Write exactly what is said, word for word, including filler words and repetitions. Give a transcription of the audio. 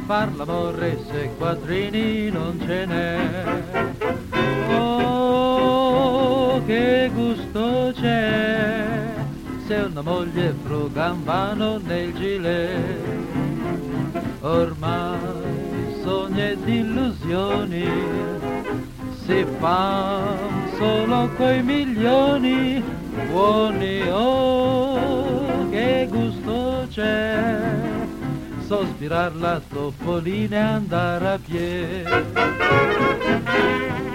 far l'amore se quattrini non ce n'è. Oh, che gusto c'è se una moglie frugambano nel gilet. Ormai sogni ed illusioni si fan solo coi milioni buoni. Oh, che gusto c'è sospirar la topolina e andare a piedi.